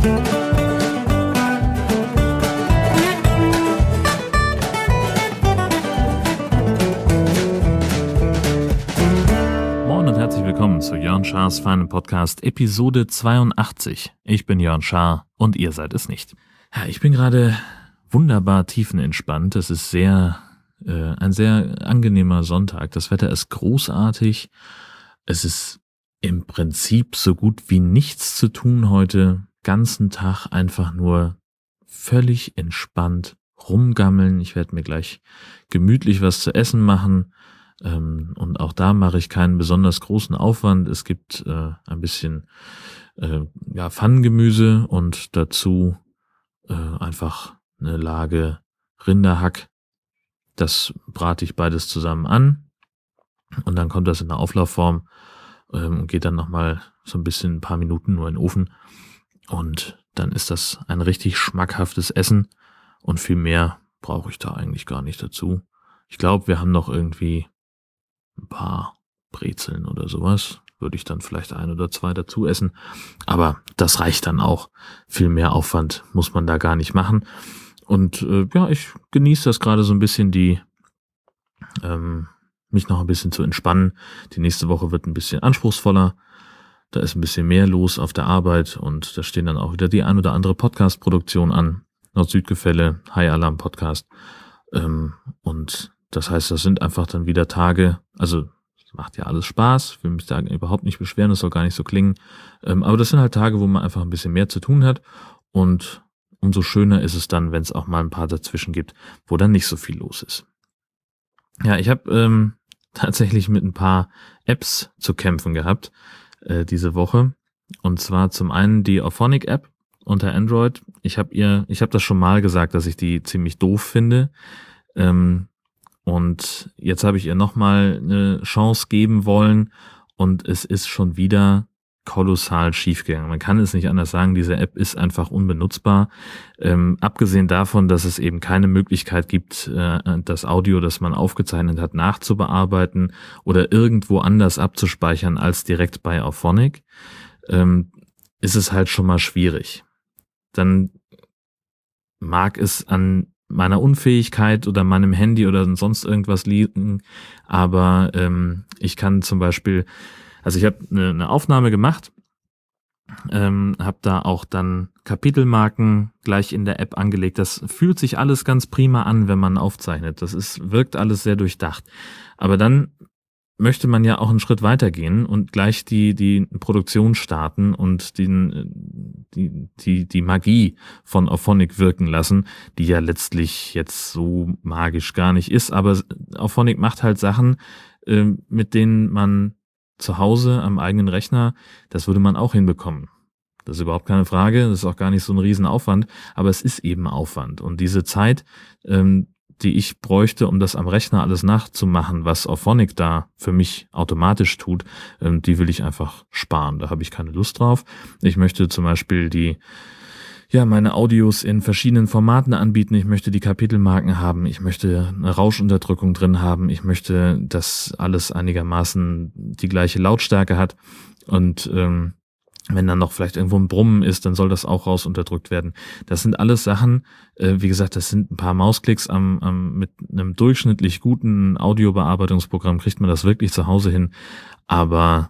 Moin und herzlich willkommen zu Jörn Schars feinem Podcast Episode 82. Ich bin Jörn Schaar und ihr seid es nicht. Ja, ich bin gerade wunderbar tiefenentspannt. Es ist ein sehr angenehmer Sonntag. Das Wetter ist großartig. Es ist im Prinzip so gut wie nichts zu tun heute. Ganzen Tag einfach nur völlig entspannt rumgammeln. Ich werde mir gleich gemütlich was zu essen machen. Und auch da mache ich keinen besonders großen Aufwand. Es gibt ein bisschen Pfannengemüse und dazu einfach eine Lage Rinderhack. Das brate ich beides zusammen an und dann kommt das in eine Auflaufform und geht dann nochmal so ein paar Minuten nur in den Ofen. Und dann ist das ein richtig schmackhaftes Essen und viel mehr brauche ich da eigentlich gar nicht dazu. Ich glaube, wir haben noch irgendwie ein paar Brezeln oder sowas. Würde ich dann vielleicht 1 oder 2 dazu essen. Aber das reicht dann auch. Viel mehr Aufwand muss man da gar nicht machen. Und ich genieße das gerade so ein bisschen, mich noch ein bisschen zu entspannen. Die nächste Woche wird ein bisschen anspruchsvoller. Da ist ein bisschen mehr los auf der Arbeit und da stehen dann auch wieder die ein oder andere Podcast-Produktion an. Nord-Süd-Gefälle, High Alarm Podcast. Und das heißt, das sind einfach dann wieder Tage, also es macht ja alles Spaß, ich will mich da überhaupt nicht beschweren, das soll gar nicht so klingen. Aber das sind halt Tage, wo man einfach ein bisschen mehr zu tun hat und umso schöner ist es dann, wenn es auch mal ein paar dazwischen gibt, wo dann nicht so viel los ist. Ja, ich habe tatsächlich mit ein paar Apps zu kämpfen gehabt diese Woche. Und zwar zum einen die Auphonic-App unter Android. Ich habe das schon mal gesagt, dass ich die ziemlich doof finde. Und jetzt habe ich ihr nochmal eine Chance geben wollen und es ist schon wieder kolossal schiefgegangen. Man kann es nicht anders sagen, diese App ist einfach unbenutzbar. Abgesehen davon, dass es eben keine Möglichkeit gibt, das Audio, das man aufgezeichnet hat, nachzubearbeiten oder irgendwo anders abzuspeichern als direkt bei Auphonic, ist es halt schon mal schwierig. Dann mag es an meiner Unfähigkeit oder meinem Handy oder sonst irgendwas liegen, aber ich kann zum Beispiel, also ich habe eine Aufnahme gemacht, habe da auch dann Kapitelmarken gleich in der App angelegt. Das fühlt sich alles ganz prima an, wenn man aufzeichnet. Wirkt alles sehr durchdacht. Aber dann möchte man ja auch einen Schritt weitergehen und gleich die Produktion starten und die Magie von Auphonic wirken lassen, die ja letztlich jetzt so magisch gar nicht ist. Aber Auphonic macht halt Sachen, mit denen man zu Hause am eigenen Rechner, das würde man auch hinbekommen. Das ist überhaupt keine Frage, das ist auch gar nicht so ein Riesenaufwand, aber es ist eben Aufwand. Und diese Zeit, die ich bräuchte, um das am Rechner alles nachzumachen, was Auphonic da für mich automatisch tut, die will ich einfach sparen. Da habe ich keine Lust drauf. Ich möchte zum Beispiel meine Audios in verschiedenen Formaten anbieten. Ich möchte die Kapitelmarken haben. Ich möchte eine Rauschunterdrückung drin haben. Ich möchte, dass alles einigermaßen die gleiche Lautstärke hat. Und wenn dann noch vielleicht irgendwo ein Brummen ist, dann soll das auch rausunterdrückt werden. Das sind alles Sachen, wie gesagt, das sind ein paar Mausklicks mit einem durchschnittlich guten Audiobearbeitungsprogramm kriegt man das wirklich zu Hause hin. Aber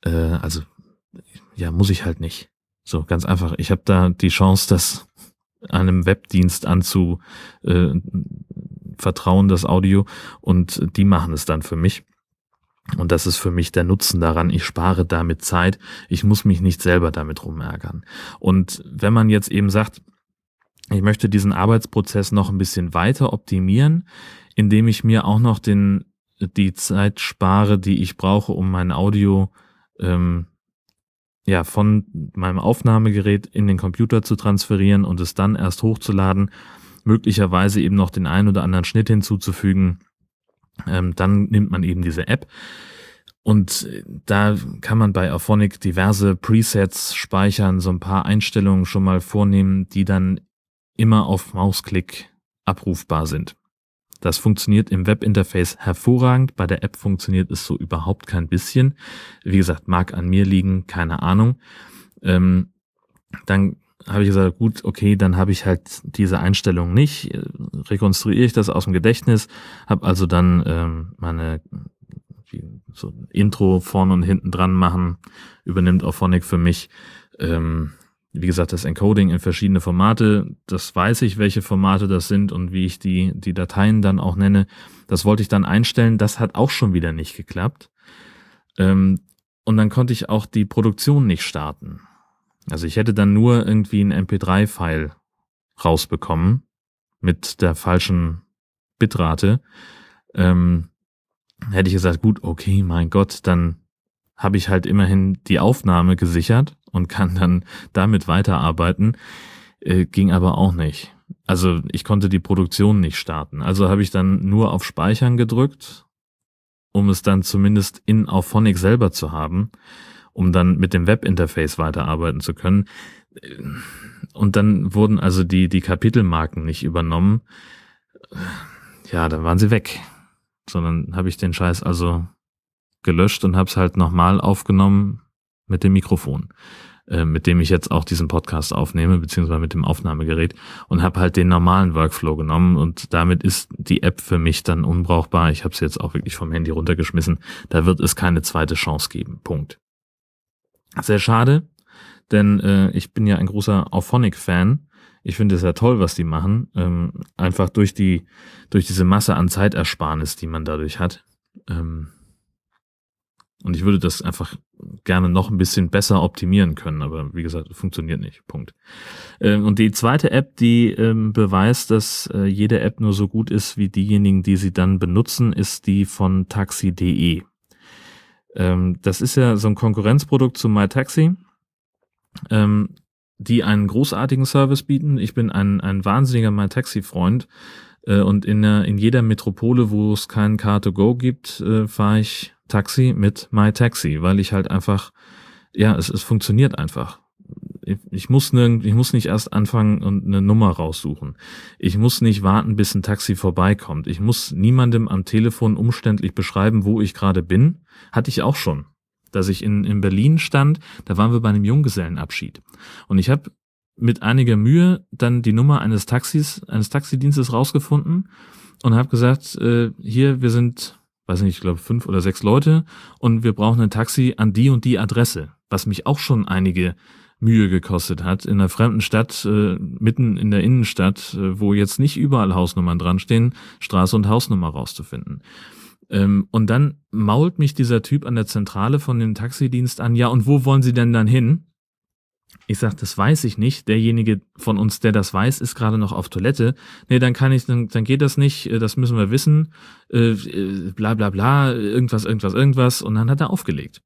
muss ich halt nicht. So, ganz einfach. Ich habe da die Chance, das einem Webdienst vertrauen, das Audio, und die machen es dann für mich. Und das ist für mich der Nutzen daran. Ich spare damit Zeit. Ich muss mich nicht selber damit rumärgern. Und wenn man jetzt eben sagt, ich möchte diesen Arbeitsprozess noch ein bisschen weiter optimieren, indem ich mir auch noch die Zeit spare, die ich brauche, um mein Audio von meinem Aufnahmegerät in den Computer zu transferieren und es dann erst hochzuladen, möglicherweise eben noch den einen oder anderen Schnitt hinzuzufügen, dann nimmt man eben diese App und da kann man bei Auphonic diverse Presets speichern, so ein paar Einstellungen schon mal vornehmen, die dann immer auf Mausklick abrufbar sind. Das funktioniert im Webinterface hervorragend, bei der App funktioniert es so überhaupt kein bisschen. Wie gesagt, mag an mir liegen, keine Ahnung. Dann habe ich gesagt, gut, okay, dann habe ich halt diese Einstellung nicht, rekonstruiere ich das aus dem Gedächtnis, habe also dann meine so ein Intro vorne und hinten dran machen, übernimmt Auphonic für mich. Wie gesagt, das Encoding in verschiedene Formate, das weiß ich, welche Formate das sind und wie ich die Dateien dann auch nenne. Das wollte ich dann einstellen, das hat auch schon wieder nicht geklappt. Und dann konnte ich auch die Produktion nicht starten. Also ich hätte dann nur irgendwie ein MP3-File rausbekommen mit der falschen Bitrate. Hätte ich gesagt, gut, okay, mein Gott, dann habe ich halt immerhin die Aufnahme gesichert und kann dann damit weiterarbeiten. Ging aber auch nicht. Also ich konnte die Produktion nicht starten. Also habe ich dann nur auf Speichern gedrückt, um es dann zumindest in Auphonic selber zu haben, um dann mit dem Webinterface weiterarbeiten zu können. Und dann wurden also die Kapitelmarken nicht übernommen. Ja, dann waren sie weg. Sondern habe ich den Scheiß also gelöscht und habe es halt nochmal aufgenommen mit dem Mikrofon, mit dem ich jetzt auch diesen Podcast aufnehme, beziehungsweise mit dem Aufnahmegerät, und habe halt den normalen Workflow genommen und damit ist die App für mich dann unbrauchbar. Ich habe sie jetzt auch wirklich vom Handy runtergeschmissen. Da wird es keine zweite Chance geben. Punkt. Sehr schade, denn ich bin ja ein großer Auphonic-Fan. Ich finde es ja toll, was die machen. Einfach durch diese Masse an Zeitersparnis, die man dadurch hat. Und ich würde das einfach gerne noch ein bisschen besser optimieren können. Aber wie gesagt, funktioniert nicht. Punkt. Und die zweite App, die beweist, dass jede App nur so gut ist wie diejenigen, die sie dann benutzen, ist die von taxi.de. Das ist ja so ein Konkurrenzprodukt zu MyTaxi. Die einen großartigen Service bieten. Ich bin ein wahnsinniger MyTaxi-Freund und in jeder Metropole, wo es keinen Car2Go gibt, fahre ich Taxi mit MyTaxi, weil ich halt einfach, ja, es funktioniert einfach. Ich muss nicht erst anfangen und eine Nummer raussuchen. Ich muss nicht warten, bis ein Taxi vorbeikommt. Ich muss niemandem am Telefon umständlich beschreiben, wo ich gerade bin. Hatte ich auch schon. Dass ich in Berlin stand, da waren wir bei einem Junggesellenabschied. Und ich habe mit einiger Mühe dann die Nummer eines Taxidienstes rausgefunden und habe gesagt, hier, wir sind, weiß nicht, ich glaube 5 oder 6 Leute und wir brauchen ein Taxi an die und die Adresse, was mich auch schon einige Mühe gekostet hat, in einer fremden Stadt, mitten in der Innenstadt, wo jetzt nicht überall Hausnummern dran stehen, Straße und Hausnummer rauszufinden. Und dann mault mich dieser Typ an der Zentrale von dem Taxidienst an, ja, und wo wollen Sie denn dann hin? Ich sag, das weiß ich nicht. Derjenige von uns, der das weiß, ist gerade noch auf Toilette. Nee, dann geht das nicht, das müssen wir wissen, bla bla bla, irgendwas. Und dann hat er aufgelegt.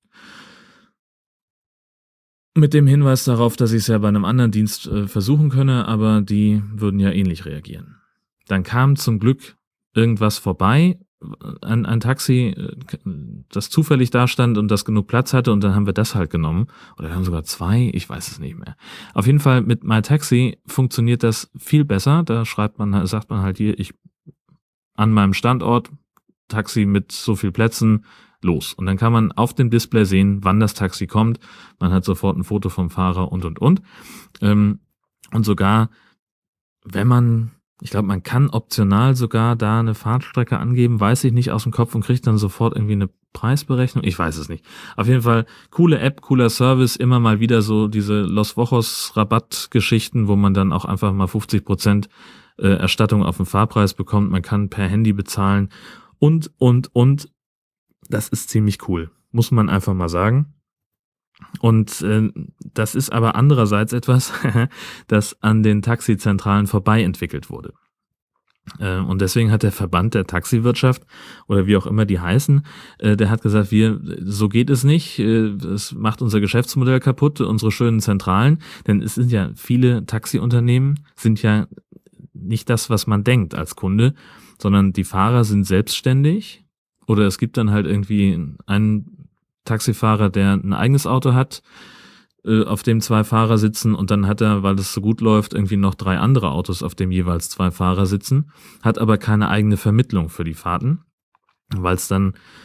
Mit dem Hinweis darauf, dass ich es ja bei einem anderen Dienst versuchen könne, aber die würden ja ähnlich reagieren. Dann kam zum Glück irgendwas vorbei, ein Taxi, das zufällig da stand und das genug Platz hatte, und dann haben wir das halt genommen. Oder wir haben sogar 2, ich weiß es nicht mehr. Auf jeden Fall mit MyTaxi funktioniert das viel besser. Da sagt man halt hier, ich an meinem Standort, Taxi mit so viel Plätzen, los. Und dann kann man auf dem Display sehen, wann das Taxi kommt. Man hat sofort ein Foto vom Fahrer und. Und sogar, wenn man, ich glaube, man kann optional sogar da eine Fahrtstrecke angeben, weiß ich nicht aus dem Kopf, und kriegt dann sofort irgendwie eine Preisberechnung. Ich weiß es nicht. Auf jeden Fall coole App, cooler Service, immer mal wieder so diese Los Wochos Rabattgeschichten, wo man dann auch einfach mal 50% Erstattung auf den Fahrpreis bekommt. Man kann per Handy bezahlen und. Das ist ziemlich cool, muss man einfach mal sagen. Und das ist aber andererseits etwas, das an den Taxizentralen vorbei entwickelt wurde. Und deswegen hat der Verband der Taxiwirtschaft oder wie auch immer die heißen, der hat gesagt, so geht es nicht, es macht unser Geschäftsmodell kaputt, unsere schönen Zentralen, denn es sind ja viele Taxiunternehmen, sind ja nicht das, was man denkt als Kunde, sondern die Fahrer sind selbstständig. Oder es gibt dann halt irgendwie einen Taxifahrer, der ein eigenes Auto hat, auf dem 2 Fahrer sitzen, und dann hat er, weil das so gut läuft, irgendwie noch 3 andere Autos, auf dem jeweils 2 Fahrer sitzen, hat aber keine eigene Vermittlung für die Fahrten, weil es dann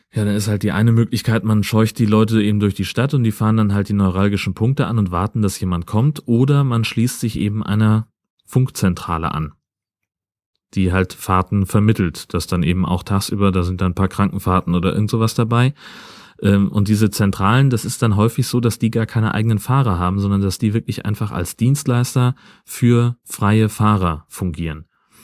Ja, dann ist halt die eine Möglichkeit, man scheucht die Leute eben durch die Stadt und die fahren dann halt die neuralgischen Punkte an und warten, dass jemand kommt, oder man schließt sich eben einer Funkzentrale an, die halt Fahrten vermittelt, das dann eben auch tagsüber, da sind dann ein paar Krankenfahrten oder irgend sowas dabei. Und diese Zentralen, das ist dann häufig so, dass die gar keine eigenen Fahrer haben, sondern dass die wirklich einfach als Dienstleister für freie Fahrer fungieren.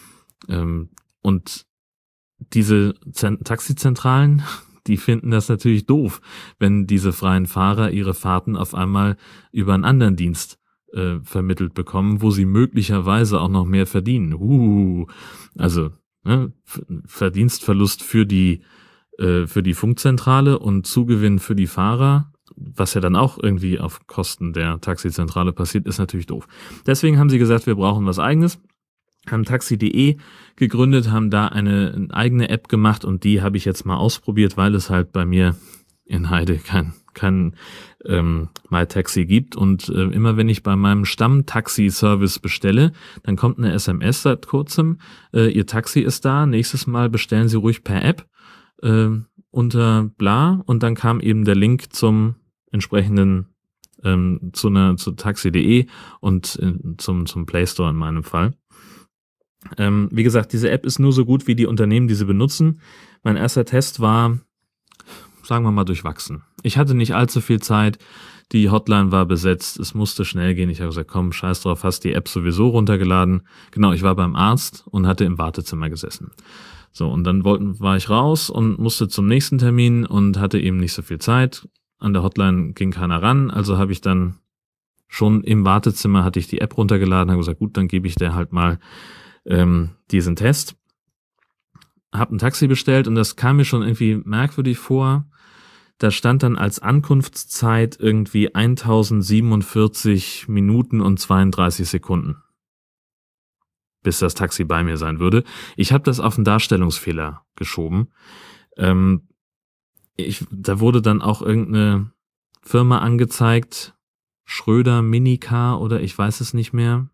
Und diese Taxizentralen, die finden das natürlich doof, wenn diese freien Fahrer ihre Fahrten auf einmal über einen anderen Dienst vermittelt bekommen, wo sie möglicherweise auch noch mehr verdienen. Also Verdienstverlust für die Funkzentrale und Zugewinn für die Fahrer, was ja dann auch irgendwie auf Kosten der Taxizentrale passiert, ist natürlich doof. Deswegen haben sie gesagt, wir brauchen was Eigenes, haben taxi.de gegründet, haben da eine eigene App gemacht und die habe ich jetzt mal ausprobiert, weil es halt bei mir in Heide kein MyTaxi gibt und immer wenn ich bei meinem Stammtaxi-Service bestelle, dann kommt eine SMS seit kurzem, Ihr Taxi ist da, nächstes Mal bestellen Sie ruhig per App unter bla und dann kam eben der Link zum entsprechenden zu taxi.de und zum Play Store in meinem Fall. Wie gesagt, diese App ist nur so gut wie die Unternehmen, die sie benutzen. Mein erster Test war, sagen wir mal, durchwachsen. Ich hatte nicht allzu viel Zeit, die Hotline war besetzt, es musste schnell gehen. Ich habe gesagt, komm, scheiß drauf, hast die App sowieso runtergeladen. Genau, ich war beim Arzt und hatte im Wartezimmer gesessen. So, und dann war ich raus und musste zum nächsten Termin und hatte eben nicht so viel Zeit. An der Hotline ging keiner ran, also habe ich dann schon im Wartezimmer hatte ich die App runtergeladen, habe gesagt, gut, dann gebe ich der halt mal diesen Test. Hab ein Taxi bestellt und das kam mir schon irgendwie merkwürdig vor. Da stand dann als Ankunftszeit irgendwie 1047 Minuten und 32 Sekunden, bis das Taxi bei mir sein würde. Ich habe das auf einen Darstellungsfehler geschoben. Da wurde dann auch irgendeine Firma angezeigt, Schröder Minicar oder ich weiß es nicht mehr.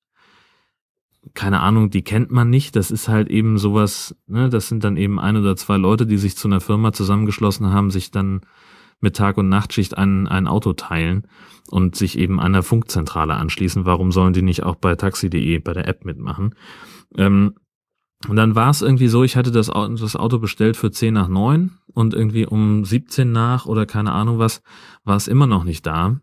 Keine Ahnung, die kennt man nicht. Das ist halt eben sowas, ne, das sind dann eben 1 oder 2 Leute, die sich zu einer Firma zusammengeschlossen haben, sich dann mit Tag- und Nachtschicht ein Auto teilen und sich eben einer Funkzentrale anschließen. Warum sollen die nicht auch bei taxi.de, bei der App mitmachen? Und dann war es irgendwie so, ich hatte das Auto bestellt für 10 nach 9 und irgendwie um 17 nach oder keine Ahnung was, war es immer noch nicht da.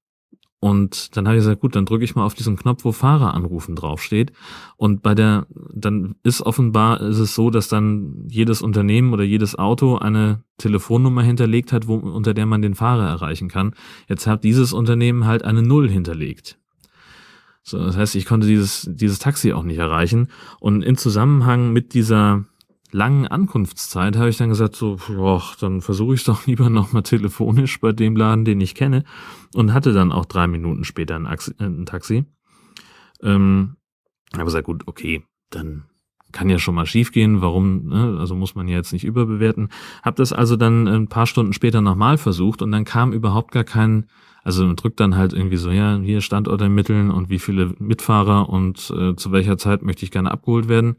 Und dann habe ich gesagt, gut, dann drücke ich mal auf diesen Knopf, wo Fahrer anrufen draufsteht. Und dann ist es so, dass dann jedes Unternehmen oder jedes Auto eine Telefonnummer hinterlegt hat, unter der man den Fahrer erreichen kann. Jetzt hat dieses Unternehmen halt eine 0 hinterlegt. So, das heißt, ich konnte dieses Taxi auch nicht erreichen. Und in Zusammenhang mit dieser langen Ankunftszeit habe ich dann gesagt, so, dann versuche ich es doch lieber nochmal telefonisch bei dem Laden, den ich kenne, und hatte dann auch 3 Minuten später ein Taxi. Habe gesagt, gut, okay, dann kann ja schon mal schief gehen, warum, ne? Also muss man ja jetzt nicht überbewerten. Habe das also dann ein paar Stunden später nochmal versucht und dann kam überhaupt gar kein, also man drückt dann halt irgendwie so, ja, hier Standort ermitteln und wie viele Mitfahrer und zu welcher Zeit möchte ich gerne abgeholt werden.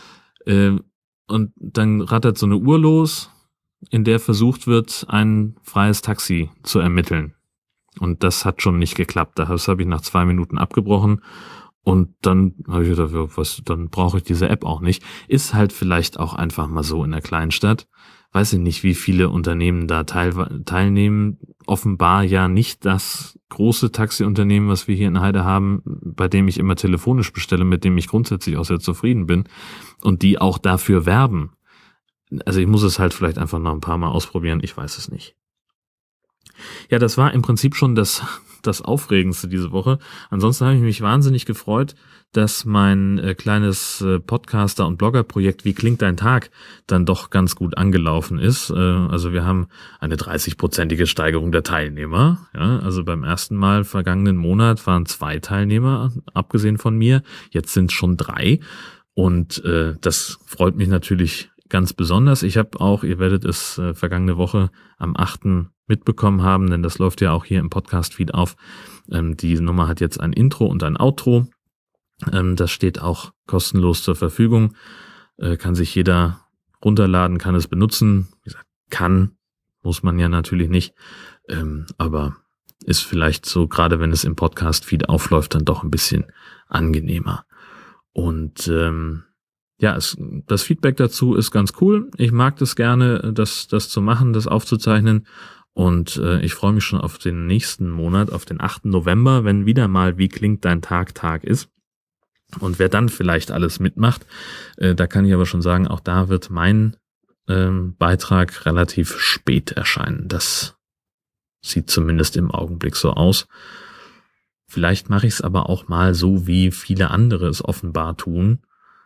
Und dann rattert so eine Uhr los, in der versucht wird, ein freies Taxi zu ermitteln. Und das hat schon nicht geklappt. Das habe ich nach 2 Minuten abgebrochen. Und dann habe ich gedacht, dann brauche ich diese App auch nicht. Ist halt vielleicht auch einfach mal so in der Kleinstadt. Weiß ich nicht, wie viele Unternehmen da teilnehmen. Offenbar ja nicht das große Taxiunternehmen, was wir hier in Heide haben, bei dem ich immer telefonisch bestelle, mit dem ich grundsätzlich auch sehr zufrieden bin und die auch dafür werben. Also ich muss es halt vielleicht einfach noch ein paar Mal ausprobieren, ich weiß es nicht. Ja, das war im Prinzip schon das Aufregendste diese Woche. Ansonsten habe ich mich wahnsinnig gefreut, dass mein kleines Podcaster- und Blogger-Projekt Wie klingt dein Tag dann doch ganz gut angelaufen ist. Also wir haben eine 30-prozentige Steigerung der Teilnehmer. Ja, also beim ersten Mal vergangenen Monat waren 2 Teilnehmer, abgesehen von mir. Jetzt sind es schon 3. Und das freut mich natürlich ganz besonders. Ich habe auch, ihr werdet es vergangene Woche am 8. mitbekommen haben, denn das läuft ja auch hier im Podcast-Feed auf. Die Nummer hat jetzt ein Intro und ein Outro. Das steht auch kostenlos zur Verfügung. Kann sich jeder runterladen, kann es benutzen. Wie gesagt, kann. Muss man ja natürlich nicht. Aber ist vielleicht so, gerade wenn es im Podcast-Feed aufläuft, dann doch ein bisschen angenehmer. Und das Feedback dazu ist ganz cool. Ich mag das gerne, das zu machen, das aufzuzeichnen. Und ich freue mich schon auf den nächsten Monat, auf den 8. November, wenn wieder mal Wie klingt dein Tag ist. Und wer dann vielleicht alles mitmacht, da kann ich aber schon sagen, auch da wird mein Beitrag relativ spät erscheinen. Das sieht zumindest im Augenblick so aus. Vielleicht mache ich es aber auch mal so, wie viele andere es offenbar tun.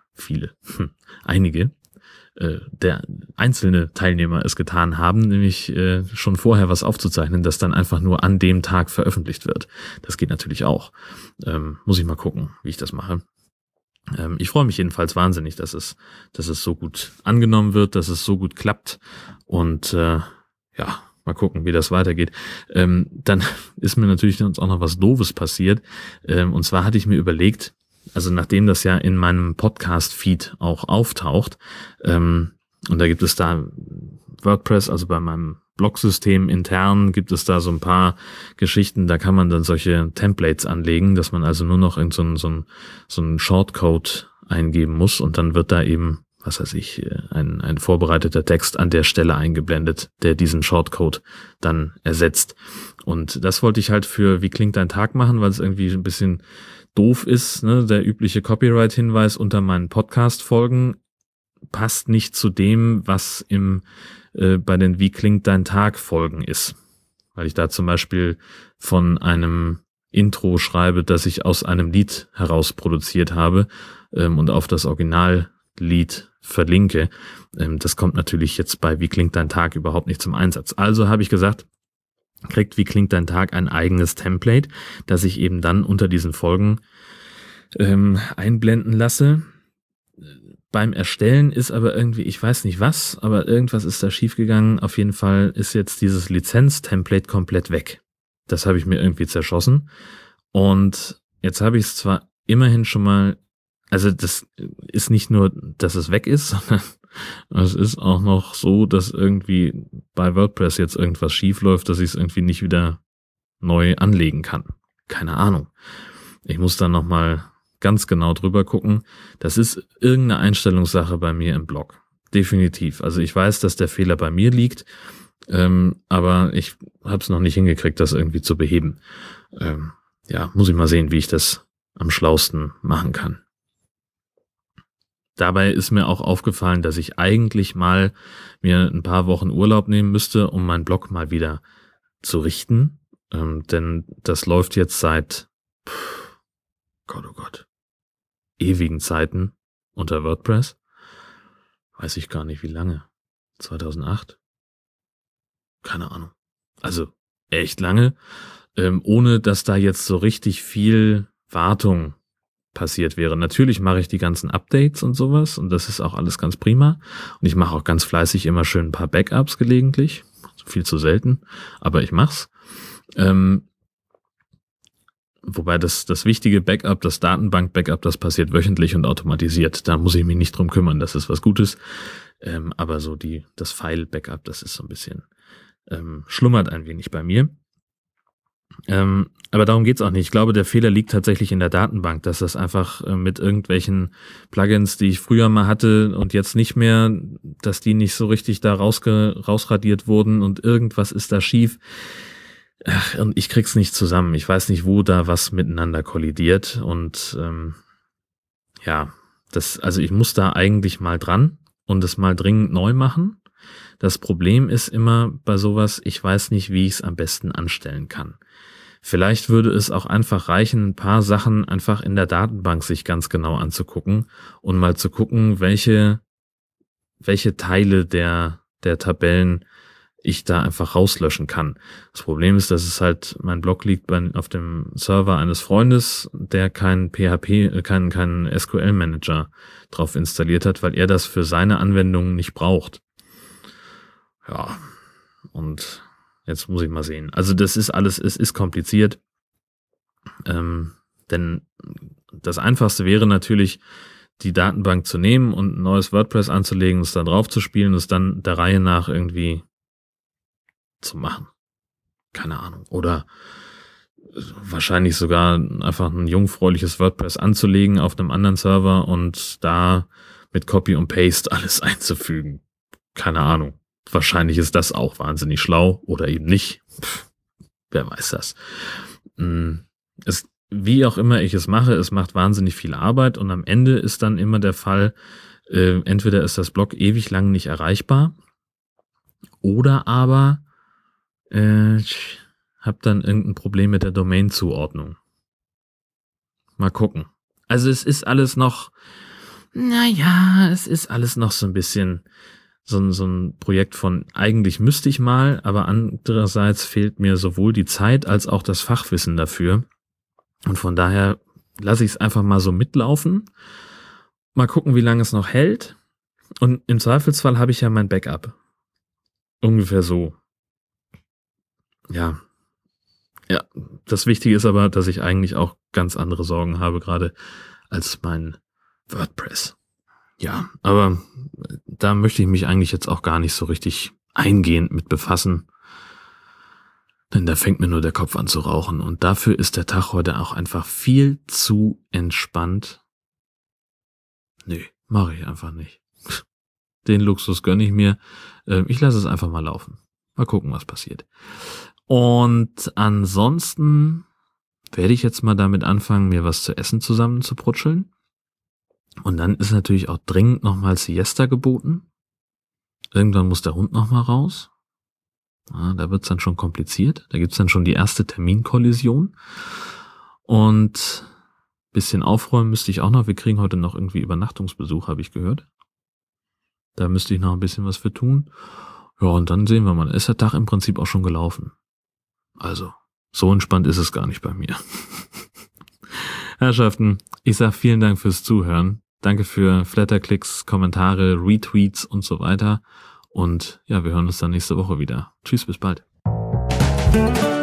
Einige. Der einzelne Teilnehmer es getan haben, nämlich schon vorher was aufzuzeichnen, das dann einfach nur an dem Tag veröffentlicht wird. Das geht natürlich auch. Muss ich mal gucken, wie ich das mache. Ich freue mich jedenfalls wahnsinnig, dass es so gut angenommen wird, dass es so gut klappt und mal gucken, wie das weitergeht. Dann ist mir natürlich auch noch was Doofes passiert. Und zwar hatte ich mir überlegt, also nachdem das ja in meinem Podcast-Feed auch auftaucht, und da gibt es da WordPress, also bei meinem Blog-System intern gibt es da so ein paar Geschichten, da kann man dann solche Templates anlegen, dass man also nur noch in so einen Shortcode eingeben muss und dann wird da eben, was weiß ich, ein vorbereiteter Text an der Stelle eingeblendet, der diesen Shortcode dann ersetzt. Und das wollte ich halt für Wie klingt dein Tag machen, weil es irgendwie ein bisschen doof ist, ne? Der übliche Copyright-Hinweis unter meinen Podcast-Folgen passt nicht zu dem, was bei den Wie klingt dein Tag Folgen ist. Weil ich da zum Beispiel von einem Intro schreibe, das ich aus einem Lied heraus produziert habe und auf das Originallied verlinke. Das kommt natürlich jetzt bei Wie klingt dein Tag überhaupt nicht zum Einsatz. Also habe ich gesagt, kriegt Wie klingt dein Tag ein eigenes Template, das ich eben dann unter diesen Folgen einblenden lasse. Beim Erstellen ist aber irgendwie, ich weiß nicht was, aber irgendwas ist da schiefgegangen. Auf jeden Fall ist jetzt dieses Lizenz-Template komplett weg. Das habe ich mir irgendwie zerschossen. Und jetzt habe ich es zwar immerhin schon mal, also das ist nicht nur, dass es weg ist, sondern es ist auch noch so, dass irgendwie bei WordPress jetzt irgendwas schief läuft, dass ich es irgendwie nicht wieder neu anlegen kann. Keine Ahnung. Ich muss dann nochmal ganz genau drüber gucken. Das ist irgendeine Einstellungssache bei mir im Blog. Definitiv. Also ich weiß, dass der Fehler bei mir liegt, aber ich habe es noch nicht hingekriegt, das irgendwie zu beheben. Muss ich mal sehen, wie ich das am schlausten machen kann. Dabei ist mir auch aufgefallen, dass ich eigentlich mal mir ein paar Wochen Urlaub nehmen müsste, um meinen Blog mal wieder zu richten. Denn das läuft jetzt seit Gott, ewigen Zeiten unter WordPress. Weiß ich gar nicht, wie lange. 2008? Keine Ahnung. Also echt lange, ohne dass da jetzt so richtig viel Wartung passiert wäre. Natürlich mache ich die ganzen Updates und sowas und das ist auch alles ganz prima. Und ich mache auch ganz fleißig immer schön ein paar Backups gelegentlich. Viel zu selten, aber ich mach's. Wobei das wichtige Backup, das Datenbank-Backup, das passiert wöchentlich und automatisiert. Da muss ich mich nicht drum kümmern, das ist was Gutes. Aber so das File-Backup, das ist so ein bisschen, schlummert ein wenig bei mir. Aber darum geht's auch nicht. Ich glaube, der Fehler liegt tatsächlich in der Datenbank, dass das einfach mit irgendwelchen Plugins, die ich früher mal hatte und jetzt nicht mehr, dass die nicht so richtig da rausradiert wurden und irgendwas ist da schief. Und ich krieg's nicht zusammen. Ich weiß nicht, wo da was miteinander kollidiert und also ich muss da eigentlich mal dran und es mal dringend neu machen. Das Problem ist immer bei sowas, ich weiß nicht, wie ich es am besten anstellen kann. Vielleicht würde es auch einfach reichen, ein paar Sachen einfach in der Datenbank sich ganz genau anzugucken und mal zu gucken, welche Teile der Tabellen ich da einfach rauslöschen kann. Das Problem ist, dass es halt, mein Blog liegt auf dem Server eines Freundes, der keinen SQL-Manager drauf installiert hat, weil er das für seine Anwendungen nicht braucht. Ja, und jetzt muss ich mal sehen. Also das ist alles, es ist kompliziert, denn das Einfachste wäre natürlich, die Datenbank zu nehmen und ein neues WordPress anzulegen, es da drauf zu spielen, es dann der Reihe nach irgendwie zu machen. Keine Ahnung. Oder wahrscheinlich sogar einfach ein jungfräuliches WordPress anzulegen auf einem anderen Server und da mit Copy und Paste alles einzufügen. Keine Ahnung. Wahrscheinlich ist das auch wahnsinnig schlau oder eben nicht. Wer weiß das. Wie auch immer ich es mache, es macht wahnsinnig viel Arbeit und am Ende ist dann immer der Fall, entweder ist das Blog ewig lang nicht erreichbar oder aber ich habe dann irgendein Problem mit der Domain-Zuordnung. Mal gucken. Also es ist alles noch, es ist alles noch so ein bisschen so ein Projekt von eigentlich müsste ich mal, aber andererseits fehlt mir sowohl die Zeit als auch das Fachwissen dafür. Und von daher lasse ich es einfach mal so mitlaufen. Mal gucken, wie lange es noch hält. Und im Zweifelsfall habe ich ja mein Backup. Ungefähr so. Ja, das Wichtige ist aber, dass ich eigentlich auch ganz andere Sorgen habe, gerade als mein WordPress. Ja, aber da möchte ich mich eigentlich jetzt auch gar nicht so richtig eingehend mit befassen. Denn da fängt mir nur der Kopf an zu rauchen. Und dafür ist der Tag heute auch einfach viel zu entspannt. Nö, mache ich einfach nicht. Den Luxus gönne ich mir. Ich lasse es einfach mal laufen. Mal gucken, was passiert. Und ansonsten werde ich jetzt mal damit anfangen, mir was zu essen zusammen zu prutscheln. Und dann ist natürlich auch dringend nochmal Siesta geboten. Irgendwann muss der Hund nochmal raus. Ja, da wird's dann schon kompliziert. Da gibt's dann schon die erste Terminkollision. Und bisschen aufräumen müsste ich auch noch. Wir kriegen heute noch irgendwie Übernachtungsbesuch, habe ich gehört. Da müsste ich noch ein bisschen was für tun. Ja, und dann sehen wir mal. Ist der Tag im Prinzip auch schon gelaufen. Also, so entspannt ist es gar nicht bei mir. Herrschaften, ich sage vielen Dank fürs Zuhören. Danke für Flatterklicks, Kommentare, Retweets und so weiter. Und ja, wir hören uns dann nächste Woche wieder. Tschüss, bis bald.